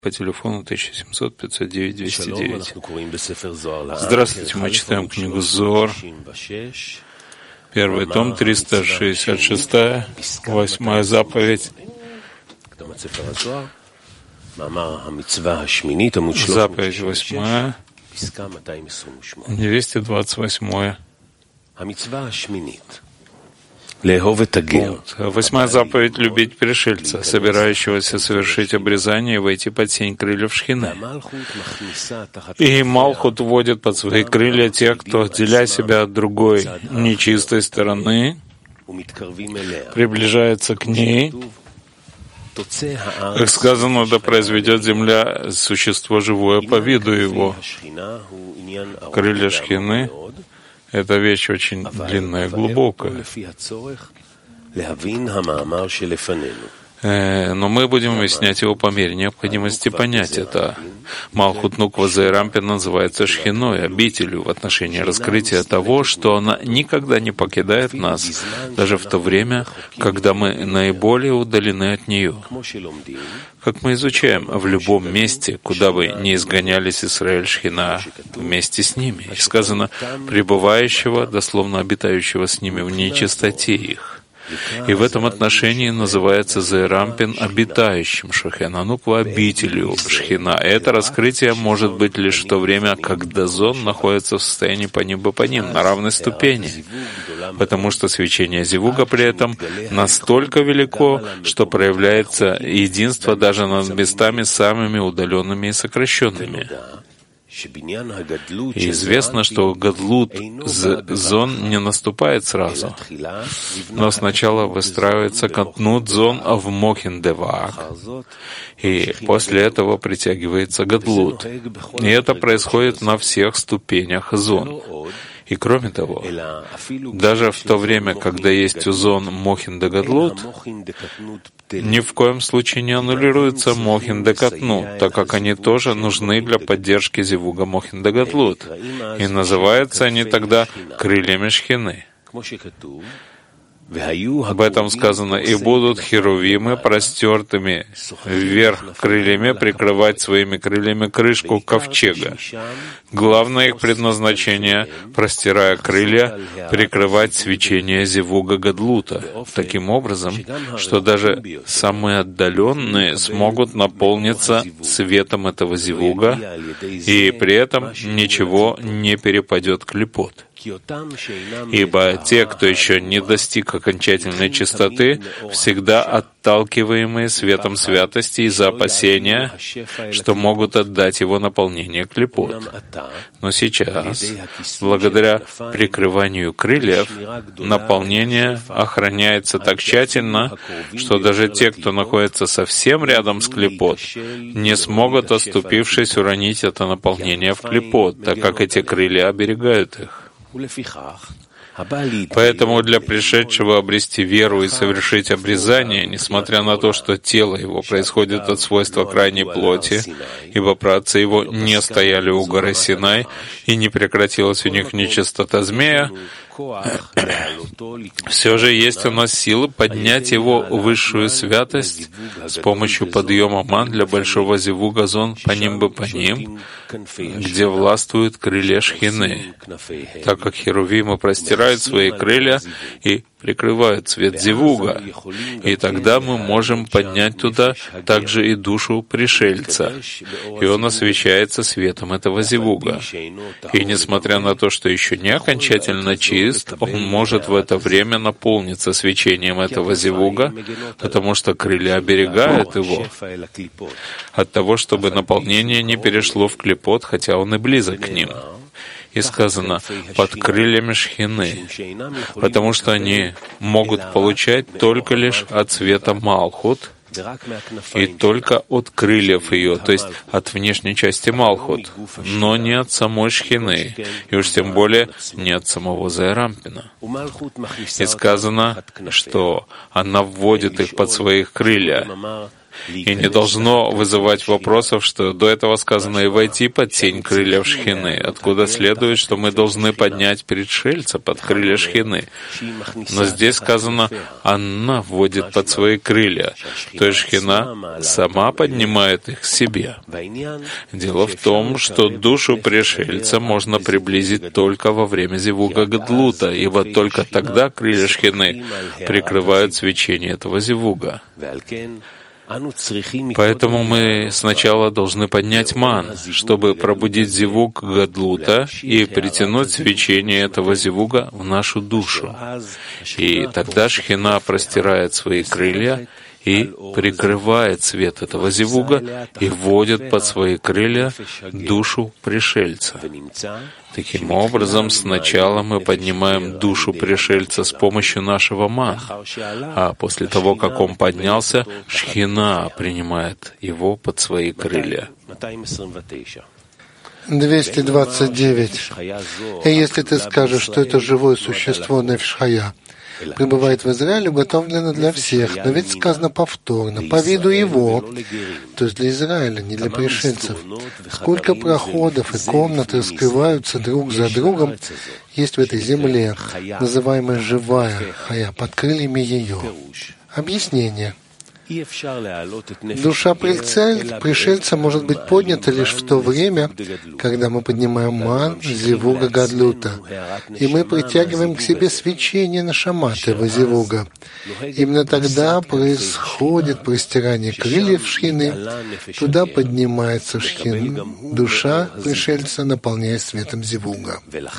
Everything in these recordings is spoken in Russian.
по телефону 1700-509-209. Здравствуйте, мы читаем книгу Зоар, первый том, 366, 8 заповедь. Заповедь 8, 228. Восьмая заповедь — любить пришельца, собирающегося совершить обрезание и войти под сень крыльев Шхины. И Малхут вводит под свои крылья тех, кто, отделяя себя от другой, нечистой стороны, приближается к ней. Как сказано, да произведет земля существо живое по виду его. Крылья Шхины — это вещь очень длинная и глубокая. Но мы будем объяснять его по мере необходимости понять это. Малхут Нуква Зеэрампин называется Шхиной, обителью в отношении раскрытия того, что она никогда не покидает нас, даже в то время, когда мы наиболее удалены от нее. Как мы изучаем, в любом месте, куда бы ни изгонялись Исраэль, Шхина вместе с ними. И сказано, пребывающего, дословно обитающего с ними в нечистоте их. И в этом отношении называется Зеэрампин обитающим Шхина, Нуква обителью Шхина. Это раскрытие может быть лишь в то время, когда Зон находится в состоянии паним на равной ступени, потому что свечение Зивуга при этом настолько велико, что проявляется единство даже над местами самыми удаленными и сокращенными. И известно, что Гадлут Зон не наступает сразу, но сначала выстраивается Катнут Зон в Мохин Девак, и после этого притягивается Гадлут. И это происходит на всех ступенях Зон. И кроме того, даже в то время, когда есть у Зон Мохин де Гадлут, ни в коем случае не аннулируется Мохин де Катнут, так как они тоже нужны для поддержки Зивуга Мохин де Гадлут. И называются они тогда крыльями Шхины. Об этом сказано, и будут херувимы простертыми вверх крыльями прикрывать своими крыльями крышку ковчега. Главное их предназначение, простирая крылья, прикрывать свечение Зивуга Гадлута, таким образом, что даже самые отдаленные смогут наполниться светом этого Зивуга, и при этом ничего не перепадет клипот. Ибо те, кто еще не достиг окончательной чистоты, всегда отталкиваемые светом святости из-за опасения, что могут отдать его наполнение клипот. Но сейчас, благодаря прикрыванию крыльев, наполнение охраняется так тщательно, что даже те, кто находится совсем рядом с клипот, не смогут, оступившись, уронить это наполнение в клипот, так как эти крылья оберегают их. Поэтому для пришедшего обрести веру и совершить обрезание, несмотря на то, что тело его происходит от свойства крайней плоти, ибо праотцы его не стояли у горы Синай, и не прекратилась у них нечистота змея, все же есть у нас силы поднять его высшую святость с помощью подъема ман для большого Зивуга Зон паним, где властвуют крылья Шхины, так как херувимы простирают свои крылья и прикрывают свет Зивуга, и тогда мы можем поднять туда также и душу пришельца, и он освещается светом этого Зивуга. И несмотря на то, что еще не окончательно чист, он может в это время наполниться свечением этого Зивуга, потому что крылья оберегают его от того, чтобы наполнение не перешло в клипот, хотя он и близок к ним. И сказано «под крыльями Шхины», потому что они могут получать только лишь от света Малхут и только от крыльев ее, то есть от внешней части Малхут, но не от самой Шхины, и уж тем более не от самого Зеэрампина. И сказано, что она вводит их под свои крылья, И не должно вызывать вопросов, что до этого сказано и войти под тень крыльев Шхины, откуда следует, что мы должны поднять пришельца под крылья Шхины. Но здесь сказано, она вводит под свои крылья, то есть Шхина сама поднимает их к себе. Дело в том, что душу пришельца можно приблизить только во время зивуга Гадлута, ибо только тогда крылья Шхины прикрывают свечение этого зивуга. Поэтому мы сначала должны поднять ман, чтобы пробудить зивуг Гадлута и притянуть свечение этого зивуга в нашу душу. И тогда Шхина простирает свои крылья и прикрывает свет этого зивуга и вводит под свои крылья душу пришельца. Таким образом, сначала мы поднимаем душу пришельца с помощью нашего ман, а после того, как он поднялся, Шхина принимает его под свои крылья. 229. И если ты скажешь, что это живое существо Нефеш Хая пребывает в Израиле, уготовлено для всех, но ведь сказано повторно, по виду его, то есть для Израиля, не для пришельцев. Сколько проходов и комнат раскрываются друг за другом есть в этой земле, называемая живая Хая, под крыльями ее. Объяснение. Душа пришельца может быть поднята лишь в то время, когда мы поднимаем ман зивуга Гадлута, и мы притягиваем к себе свечение нашамат этого зивуга. Именно тогда происходит простирание крыльев Шхины, туда поднимается Шхина, душа пришельца, наполняясь светом зивуга.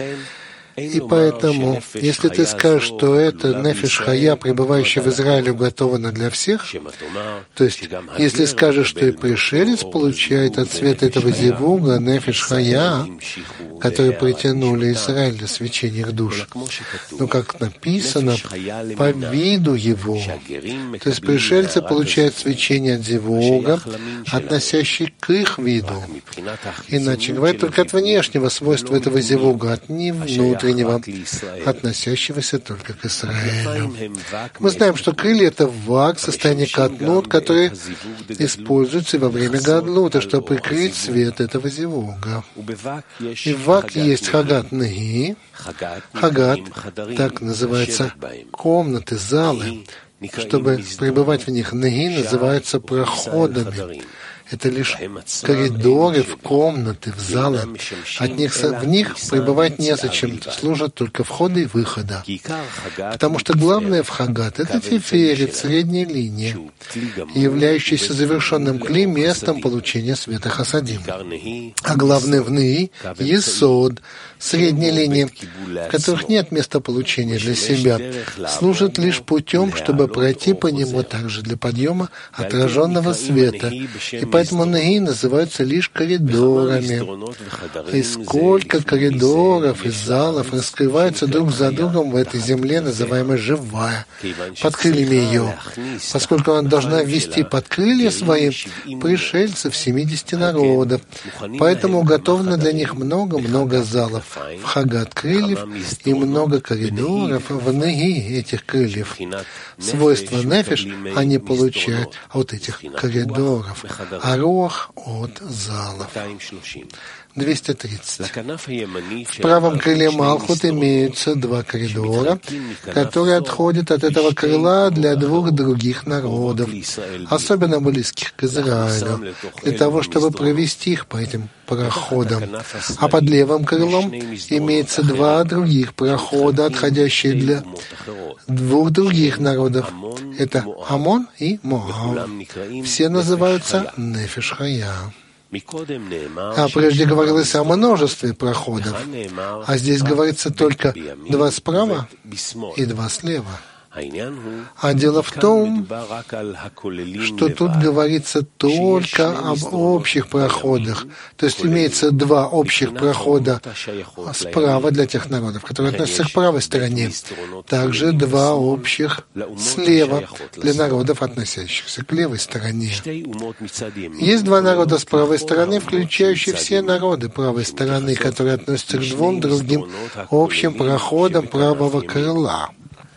И поэтому, если ты скажешь, что это Нефеш Хая, пребывающая в Израиле, уготована для всех, то есть, если скажешь, что и пришелец получает от света этого зивуга Нефеш Хая, которые притянули Израиль для свечения их душ, но, как написано, по виду его, то есть пришельцы получают свечение от зивуга, относящий к их виду. Иначе говоря, только от внешнего свойства этого зивуга, от внутреннего, относящегося только к Израилю. Мы знаем, что крылья — это вак, состояние катнут, которые используются во время гадлута, чтобы прикрыть свет этого зивуга. И в вак есть хагат неги. Хагат, так называется, комнаты, залы. Чтобы пребывать в них, неги называются проходами. Это лишь коридоры, в комнаты, в залы. В них пребывать незачем, служат только входа и выхода. Потому что главное в Хагат — это Тиферет, средняя линия, являющаяся завершенным кли местом получения света Хасадим. А главное в Неи — Есод, средняя линия, в которых нет места получения для себя, служит лишь путем, чтобы пройти по нему также для подъема отраженного света. И поэтому Неги называются лишь коридорами. И сколько коридоров и залов раскрываются друг за другом в этой земле, называемой живая, под крыльями ее, поскольку она должна ввести под крылья свои пришельцев 70 народов. Поэтому уготовано для них много-много залов в Хагат крыльев и много коридоров в Неги этих крыльев. Свойства Нефеш они получают от этих коридоров, а Руах от залов. 230. В правом крыле Малхут имеются два коридора, которые отходят от этого крыла для двух других народов, особенно близких к Израилю, для того, чтобы провести их по этим проходам. А под левым крылом имеется два других прохода, отходящие для двух других народов. Это Амон и Моав. Все называются Нефеш Хая. А прежде говорилось о множестве проходов, а здесь говорится только два справа и два слева. А дело в том, что тут говорится только об общих проходах. То есть имеется два общих прохода справа для тех народов, которые относятся к правой стороне. Также два общих слева для народов, относящихся к левой стороне. Есть два народа с правой стороны, включающие все народы правой стороны, которые относятся к двум другим общим проходам правого крыла.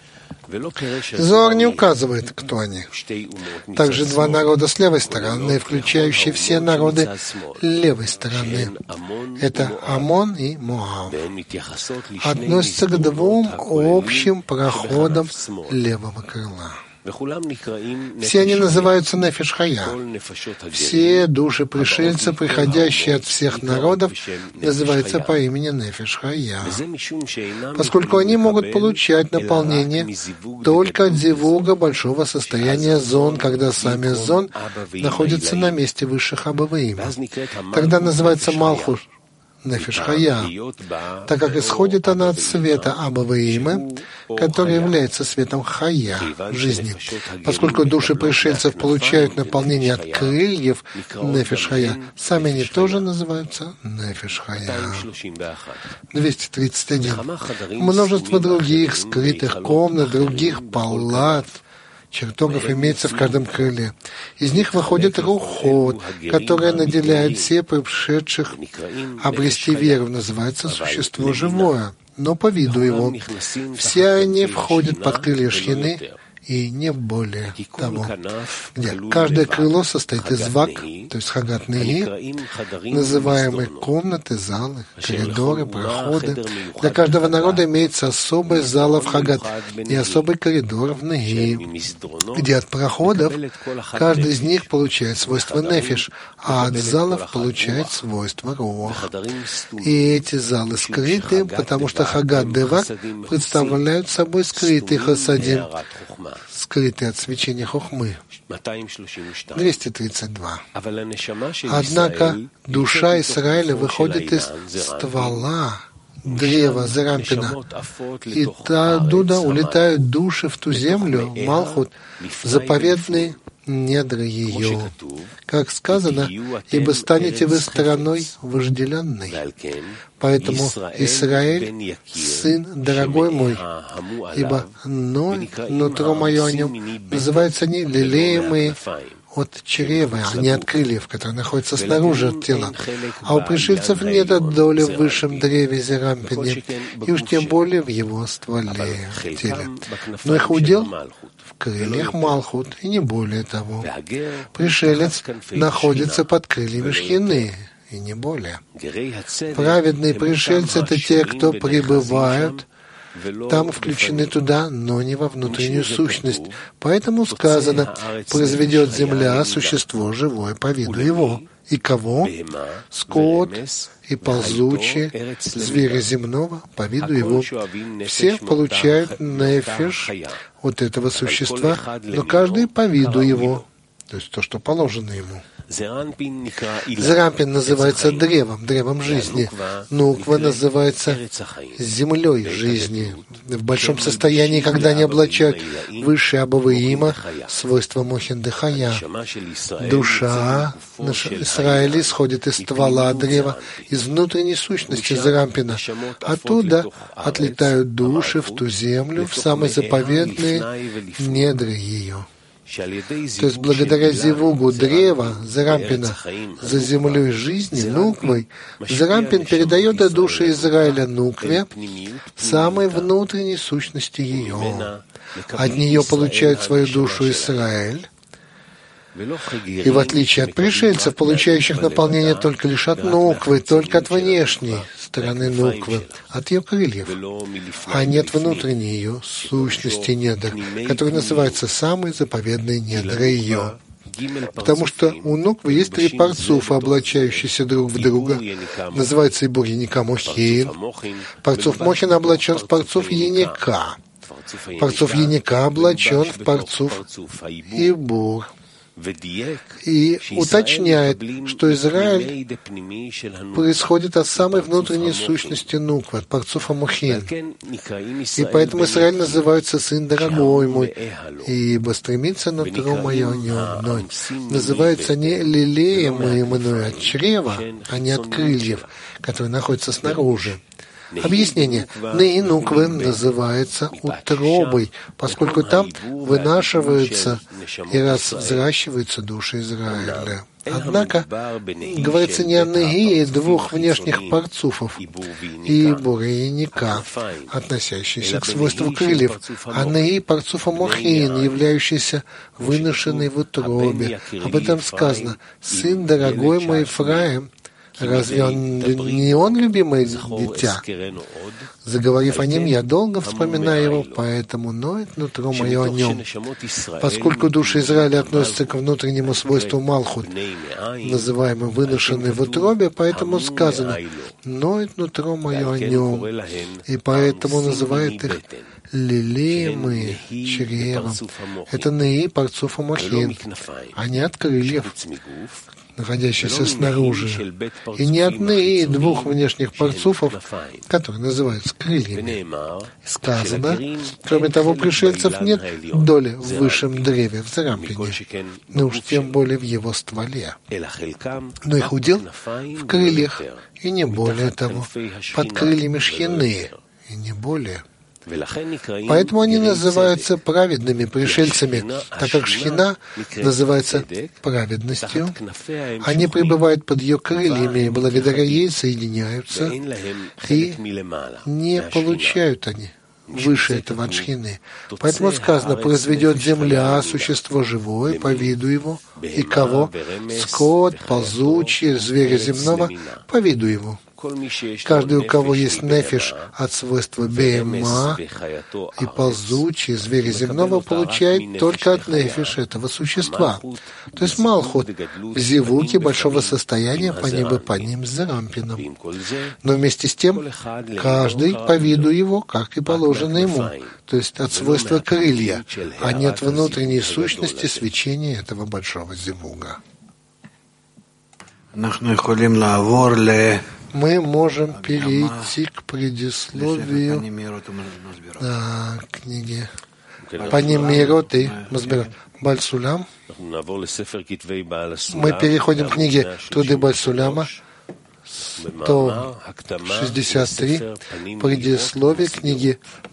Зоар не указывает, кто они. Также два народа с левой стороны, включающие все народы левой стороны. Это Амон и Моав. Относятся к двум общим проходам левого крыла. Все они называются Нефеш Хая. Все души пришельцев, приходящие от всех народов, называются по имени Нефеш Хая, поскольку они могут получать наполнение только от зивуга большого состояния зон, когда сами зон находятся на месте высших Абаваима. Тогда называется Малхус Нефеш Хая, так как исходит она от света Абаваима, который является светом Хая, жизни. Поскольку души пришельцев получают наполнение от крыльев Нефеш Хая, сами они тоже называются Нефеш Хая. 231. Множество других скрытых комнат, других палат, чертогов имеется в каждом крыле. Из них выходит рухот, которое наделяет все пришедших обрести веру, называется существо живое, но по виду его. Все они входят под крылья Шхины, и не более того, где каждое крыло состоит из вак, то есть хагат неги, называемые комнаты, залы, коридоры, проходы. Для каждого народа имеется особый зал в хагат и особый коридор в неги, где от проходов каждый из них получает свойство нефиш, а от залов получает свойство руах. И эти залы скрыты, потому что хагат и вак представляют собой скрытый хасадим, скрытый от свечения хохмы. 232. Однако душа Израиля выходит из ствола древа Зерампина, и оттуда улетают души в ту землю, Малхут, заповедные недра ее. Как сказано, ибо станете вы страной вожделенной. Поэтому Израиль, сын дорогой мой, ибо нутро мое о нем, называются они лелеемые от чрева, а не от крыльев, которые находятся снаружи от тела. А у пришельцев нет доли в высшем древе Зерампине, и уж тем более в его стволе, теле. Но их удел в крыльях Малхут, и не более того. Пришелец находится под крыльями Шхины, и не более. Праведные пришельцы — это те, кто пребывают, там включены туда, но не во внутреннюю сущность. Поэтому сказано, произведет земля существо живое по виду его. И кого? Скот и ползучие, звери земного по виду его. Все получают нефиш от этого существа, но каждый по виду его, то есть то, что положено ему. Зерампин называется древом жизни. Нуква называется землей жизни. В большом состоянии, когда они облачают высшее Абаваима, свойства Мохин Дехая. Душа Израиля исходит из ствола древа, из внутренней сущности Зерампина. Оттуда отлетают души в ту землю, в самые заповедные недра ее. То есть благодаря зивугу древа Зерампина за землей жизни, Нуквой, Зерампин передает души Израиля Нукве, самой внутренней сущности ее. От нее получает свою душу Израиль, и в отличие от пришельцев, получающих наполнение только лишь от Нуквы, только от внешней стороны Нуквы, от ее крыльев, а нет внутренней ее сущности недр, которые называются самые заповедные недра ее. Потому что у Нуквы есть три парцуфа, облачающиеся друг в друга. Называется Ибур Еника Мохин. Парцуф Мохин облачен в парцуф Еника. Парцуф Еника облачен в парцуф Ибур. И уточняет, что Израиль происходит от самой внутренней сущности Нуквы, от парцуфа Мухин. И поэтому Израиль называется сын дорогой мой, ибо стремится нутро мое о нем мной. Называются они лелеемые мною от чрева, а не от крыльев, которые находятся снаружи. Объяснение. Нуквы называется утробой, поскольку там вынашиваются и взращиваются души Израиля. Однако говорится не о Негии двух внешних парцуфов, и Бура и Ника, относящиеся к свойству крыльев, а Неги парцуфа Мохин, являющийся выношенной в утробе. Об этом сказано: «Сын дорогой мой Ефраим». Разве он не он любимое дитя? Заговорив о нем, я долго вспоминаю его, поэтому ноет нутро мое о нем. Поскольку души Израиля относятся к внутреннему свойству Малхут, называемым выношенной в утробе, поэтому сказано: ноет нутро мое о нем, и поэтому называет их лелеемые чревом. Это Неи парцуфа Мохин, а не от крыльев, находящихся снаружи, и не от Неи двух внешних парцуфов, которые называются крыльями. Сказано: кроме того, пришельцев нет доли в высшем древе, в Зарампине, но уж тем более в его стволе. Но их удел в крыльях, и не более того, под крыльями Шхины, и не более. Поэтому они называются праведными пришельцами, так как Шхина называется праведностью. Они пребывают под ее крыльями, и благодаря ей соединяются, и не получают они выше этого от Шхины. Поэтому сказано: произведет земля существо живое по виду его, и кого? Скот, ползучий, зверя земного по виду его. Каждый, у кого есть нефиш от свойства бейма и ползучий, зверя земного, получает только от нефиш этого существа. То есть Малхут в зевуке большого состояния по ним с Зарампином. Но вместе с тем, каждый по виду его, как и положено ему, то есть от свойства крылья, а не от внутренней сущности свечения этого большого зевуга. Мы можем перейти к предисловию книги Паним Меирот и Баль Сулам. Мы переходим к книге Труды Баль Суляма, 163, предисловие книги